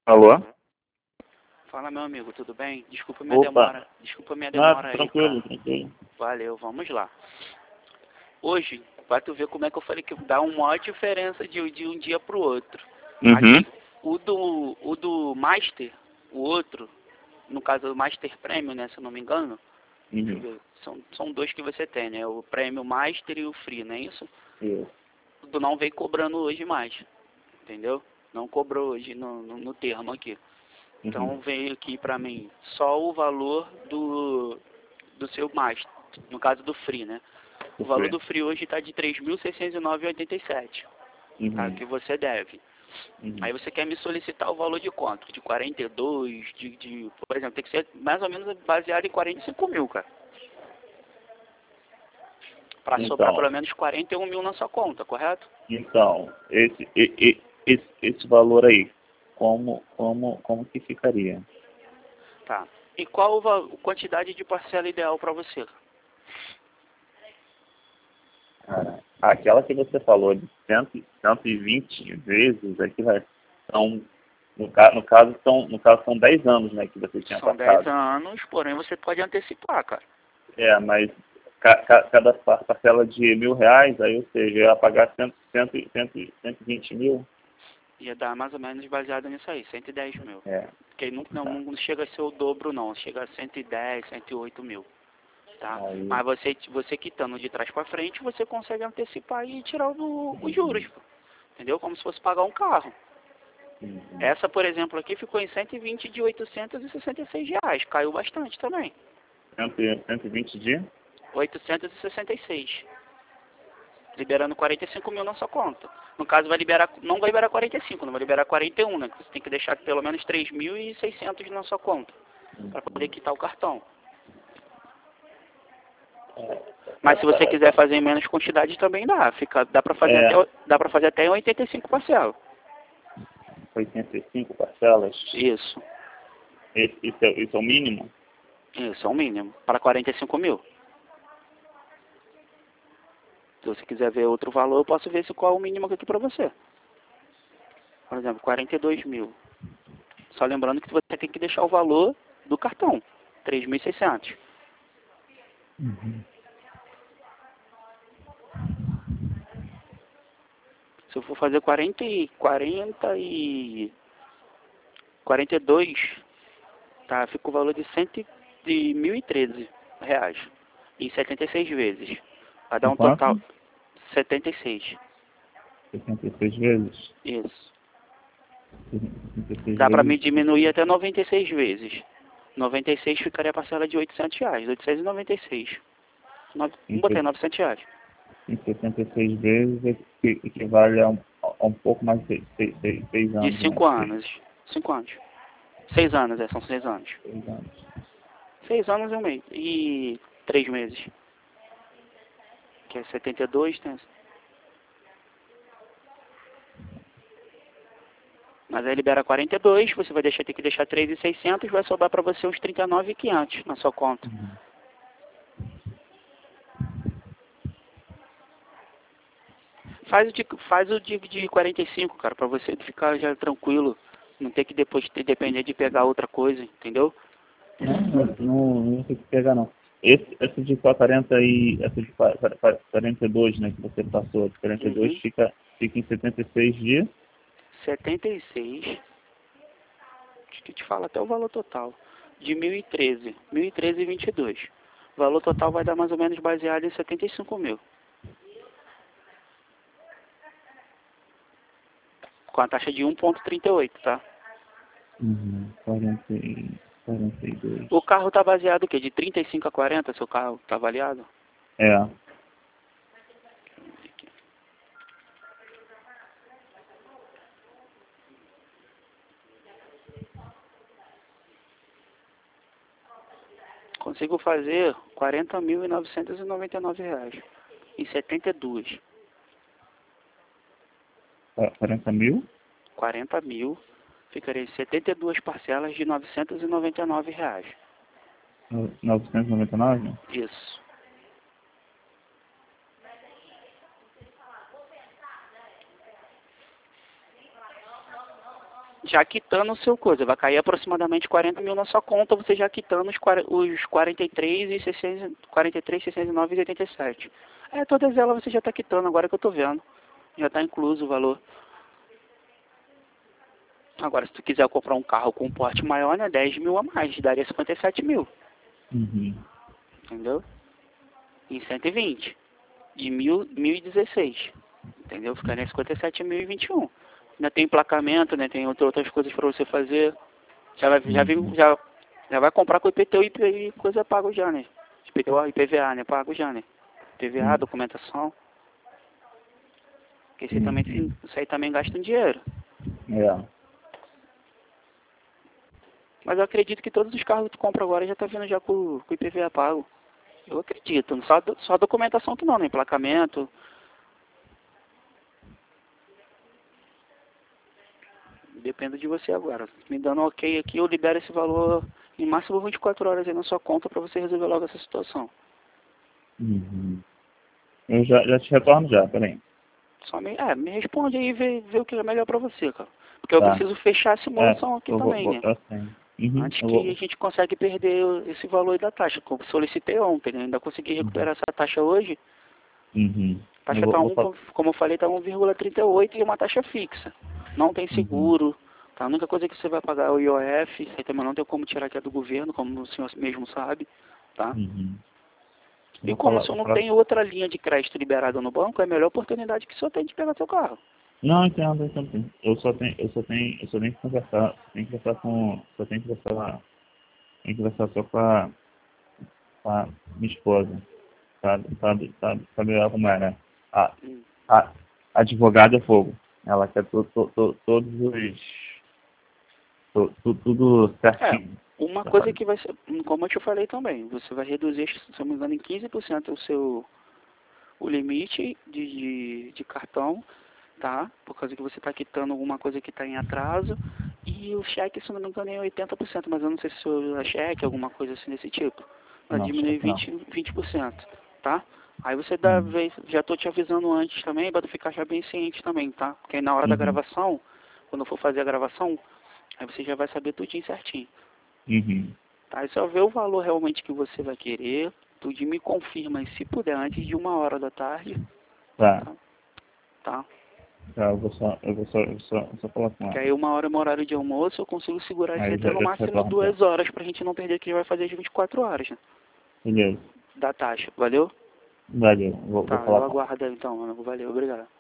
Alô? Fala, meu amigo, tudo bem? Desculpa minha Opa, demora. Desculpa minha nada, demora aí, tranquilo, cara. tranquilo. Valeu, vamos lá. Hoje, pra tu ver como é que eu falei que dá uma maior diferença de um dia pro outro. Uhum, Aqui, o do Master, o outro, no caso o Master Premium, né, se eu não me engano. Deixa eu uhum. ver. São dois que você tem, né? O Premium Master e o Free, não é isso? Isso. Tu não veio cobrando hoje mais, entendeu? Não cobrou hoje no termo aqui. Uhum. Então veio aqui pra mim só o valor do seu Master, no caso do Free, né? O valor Sofrer. do Free hoje está de 3.609,87, tá? Uhum, Que você deve. uhum. Aí você quer me solicitar o valor de quanto? De 42, por exemplo, tem que ser mais ou menos baseado em 45 mil, cara. Para sobrar Então, pelo menos 41 mil na sua conta, correto? esse valor aí, como que ficaria? Tá. E qual a quantidade de parcela ideal para você? Cara, aquela que você falou de 120 vezes, aqui vai, são, no caso são 10 anos, né, que você tinha São 10 passado. anos, porém você pode antecipar, cara. É, mas cada parcela de R$ 1.000, aí, ou seja, eu ia pagar 120 mil. Ia dar mais ou menos baseado nisso aí, 110 mil. É, Porque não, tá. não chega a ser o dobro não, chega a 110, 108 mil, tá? Aí, Mas você quitando de trás para frente, você consegue antecipar e tirar os juros, pô. Entendeu? Como se fosse pagar um carro. uhum. Essa, por exemplo, aqui ficou em 120 de R$ 866, caiu bastante também. 120 dias? 866, liberando 45 mil na sua conta. No caso, vai liberar, não vai liberar 45, não vai liberar 41, né? Você tem que deixar pelo menos 3.600 na sua conta para poder quitar o cartão. Mas se você quiser fazer em menos quantidade também dá. É, Dá para fazer até em 85 parcelas. 85 parcelas. Isso. Isso é o mínimo? Isso é o mínimo. Para 45 mil. Se você quiser ver outro valor, eu posso ver qual é o mínimo aqui para você. Por exemplo, 42 mil. Só lembrando que você tem que deixar o valor do cartão. 3.600. Uhum. Se eu for fazer 42, tá? Fica o valor de 1.013 reais. Em 76 vezes. Vai dar Em um total quanto? 76. 66 vezes? Isso. 66 Dá pra me vezes. diminuir até 96 vezes. 96 ficaria a parcela de 800 reais. 896. Em, Vamos botar aí 900 reais. em 76 vezes equivale a um pouco mais de 6 De anos, né? 5 anos. 5 anos. 6 anos, são 6 anos. 6 anos. 6 anos e um mês. E 3 meses. Que é 72, né? Mas aí libera 42, você vai ter que deixar 3.600, vai sobrar para você uns 39.500 na sua conta. Uhum. Faz o de 45, cara, para você ficar já tranquilo, não ter que depois depender de pegar outra coisa, entendeu? Não tem que pegar, não. Esse de 40 essa de 42, né, que você passou, de 42 Uhum. fica em 76 dias. 76, acho que te fala até o valor total, de 1.013, 1.013,22. O valor total vai dar mais ou menos baseado em 75 mil, com a taxa de 1,38, tá? Uhum. 42. O carro tá baseado o quê? De 35 a 40, seu carro tá avaliado? É. Consigo fazer 40.999 reais em 72. 40 mil? 40 mil ficaria em 72 parcelas de 999 reais. 999? Isso. já quitando o seu coisa. Vai cair aproximadamente 40 mil na sua conta, você já quitando os 43, 609 e 87. Todas elas você já está quitando, agora que eu tô vendo. Já está incluso o valor. Agora, se tu quiser comprar um carro com um porte maior, né, 10 mil a mais, daria 57 mil. Uhum. Entendeu? Em 120. De 1016. Entendeu? Ficaria 57.021. Ainda tem emplacamento, né? Tem outras coisas para você fazer. Já vai comprar com IPTU e coisa pago já, né? IPTU, IPVA, né? Pago já, né? IPVA, documentação. Porque isso aí também gasta um dinheiro. Mas eu acredito que todos os carros que tu compra agora já tá vindo já com o IPVA pago. Eu acredito. Só a documentação que não, né? Emplacamento. Depende de você agora. Me dando um ok aqui, eu libero esse valor em máximo 24 horas aí na sua conta para você resolver logo essa situação. Eu já te retorno já, peraí. Só me responde aí e vê o que é melhor para você, cara. Porque eu preciso fechar a simulação aqui também, né? Antes que a gente consiga perder esse valor aí da taxa. Como eu solicitei ontem, né? Ainda consegui recuperar essa taxa hoje. A taxa como eu falei, tá 1,38 e uma taxa fixa. Não tem seguro, tá? A única coisa que você vai pagar é o IOF, aí também não tem como tirar que é do governo, como o senhor mesmo sabe, tá? E como o senhor não tem outra linha de crédito liberada no banco, é a melhor oportunidade que o senhor tem de pegar seu carro. Não, entendo. Eu só tenho que conversar, só com a minha esposa, sabe como é, né? A advogada é fogo. Ela quer tudo certinho. Uma coisa que vai ser, como eu te falei também, você vai reduzir, se não me engano, em 15% o limite de cartão, tá? Por causa que você está quitando alguma coisa que está em atraso. E o cheque, se não me engano, é 80%, mas eu não sei se é cheque, alguma coisa assim desse tipo. Vai diminuir 20%, tá? Aí você já estou te avisando antes também, para ficar já bem ciente também, tá? Porque aí na hora da gravação, quando eu for fazer a gravação, aí você já vai saber tudinho certinho. Tá? Aí só vê o valor realmente que você vai querer, tudo me confirma, e se puder, antes de 1h da tarde. Tá? Eu vou só falar com ela. Porque aí 1h é meu horário de almoço, eu consigo segurar isso até no máximo 2 horas, pra gente não perder que já vai fazer as 24 horas, né? Beleza. Da taxa, valeu? Valeu, vou falar eu aguardo então, mano. Valeu, obrigado.